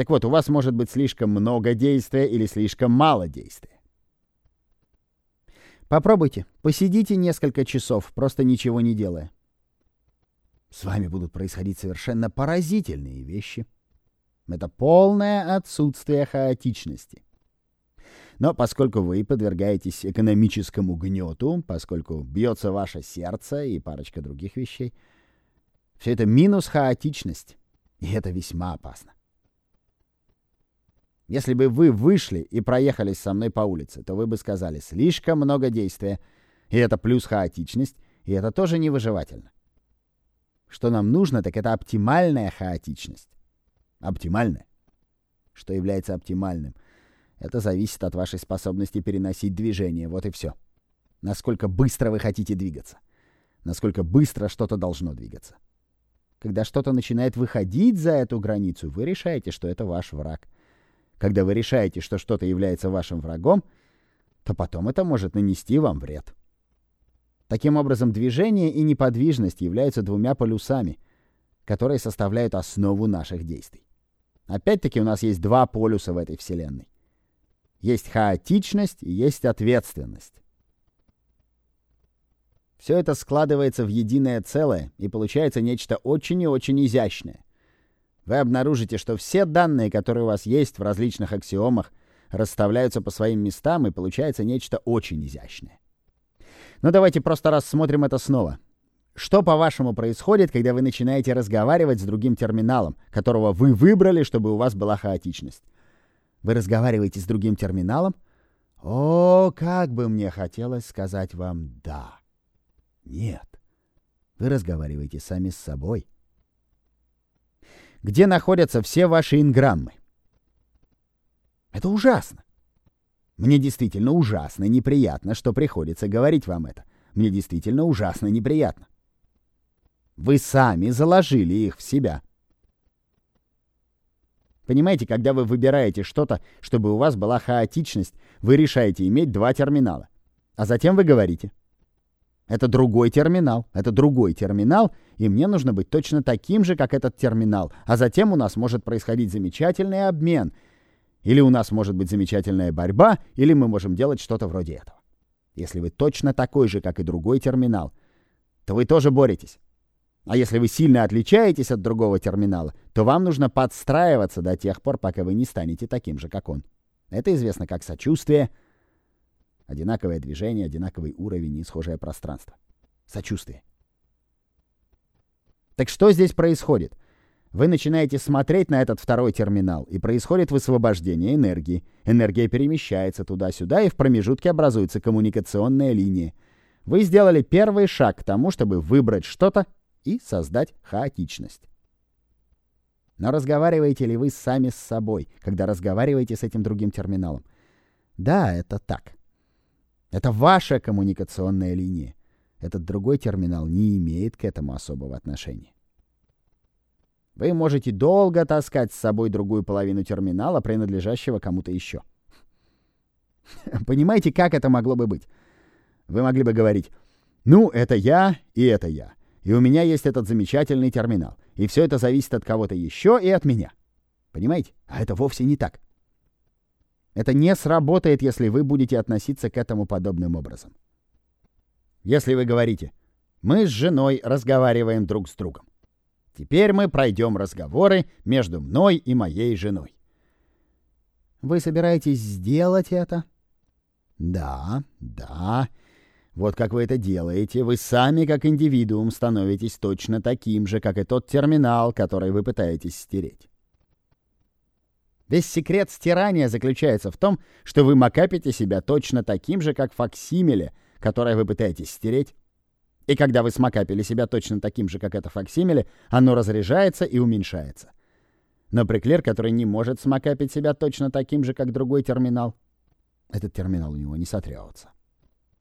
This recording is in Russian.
Так вот, у вас может быть слишком много действия или слишком мало действия. Попробуйте, посидите несколько часов, просто ничего не делая. С вами будут происходить совершенно поразительные вещи. Это полное отсутствие хаотичности. Но поскольку вы подвергаетесь экономическому гнету, поскольку бьется ваше сердце и парочка других вещей, все это минус хаотичность, и это весьма опасно. Если бы вы вышли и проехались со мной по улице, то вы бы сказали: слишком много действия, и это плюс хаотичность, и это тоже невыживательно. Что нам нужно, так это оптимальная хаотичность. Оптимальная. Что является оптимальным? Это зависит от вашей способности переносить движение, вот и все. Насколько быстро вы хотите двигаться. Насколько быстро что-то должно двигаться. Когда что-то начинает выходить за эту границу, вы решаете, что это ваш враг. Когда вы решаете, что что-то является вашим врагом, то потом это может нанести вам вред. Таким образом, движение и неподвижность являются двумя полюсами, которые составляют основу наших действий. Опять-таки у нас есть два полюса в этой вселенной. Есть хаотичность и есть ответственность. Все это складывается в единое целое, и получается нечто очень и очень изящное. Вы обнаружите, что все данные, которые у вас есть в различных аксиомах, расставляются по своим местам, и получается нечто очень изящное. Но давайте просто рассмотрим это снова. Что, по-вашему, происходит, когда вы начинаете разговаривать с другим терминалом, которого вы выбрали, чтобы у вас была хаотичность? Вы разговариваете с другим терминалом? О, как бы мне хотелось сказать вам «да». Нет. Вы разговариваете сами с собой. Где находятся все ваши инграммы? Это ужасно. Мне действительно ужасно неприятно, что приходится говорить вам это. Мне действительно ужасно неприятно. Вы сами заложили их в себя. Понимаете, когда вы выбираете что-то, чтобы у вас была хаотичность, вы решаете иметь два терминала. А затем вы говорите: это другой терминал, и мне нужно быть точно таким же, как этот терминал. А затем у нас может происходить замечательный обмен. Или у нас может быть замечательная борьба, или мы можем делать что-то вроде этого. Если вы точно такой же, как и другой терминал, то вы тоже боретесь. А если вы сильно отличаетесь от другого терминала, то вам нужно подстраиваться до тех пор, пока вы не станете таким же, как он. Это известно как сочувствие. Одинаковое движение, одинаковый уровень и схожее пространство. Сочувствие. Так что здесь происходит? Вы начинаете смотреть на этот второй терминал, и происходит высвобождение энергии. Энергия перемещается туда-сюда, и в промежутке образуется коммуникационная линия. Вы сделали первый шаг к тому, чтобы выбрать что-то и создать хаотичность. Но разговариваете ли вы сами с собой, когда разговариваете с этим другим терминалом? Да, это так. Это ваша коммуникационная линия. Этот другой терминал не имеет к этому особого отношения. Вы можете долго таскать с собой другую половину терминала, принадлежащего кому-то еще. Понимаете, как это могло бы быть? Вы могли бы говорить: ну, это я, и у меня есть этот замечательный терминал, и все это зависит от кого-то еще и от меня. Понимаете? А это вовсе не так. Это не сработает, если вы будете относиться к этому подобным образом. Если вы говорите: мы с женой разговариваем друг с другом. Теперь мы пройдем разговоры между мной и моей женой. Вы собираетесь сделать это? Да. Вот как вы это делаете. Вы сами, как индивидуум, становитесь точно таким же, как и тот терминал, который вы пытаетесь стереть. Весь секрет стирания заключается в том, что вы макапите себя точно таким же, как факсимиле, которое вы пытаетесь стереть. И когда вы смакапили себя точно таким же, как это факсимиле, оно разряжается и уменьшается. Но Бриклер, который не может смакапить себя точно таким же, как другой терминал, этот терминал у него не сотрется.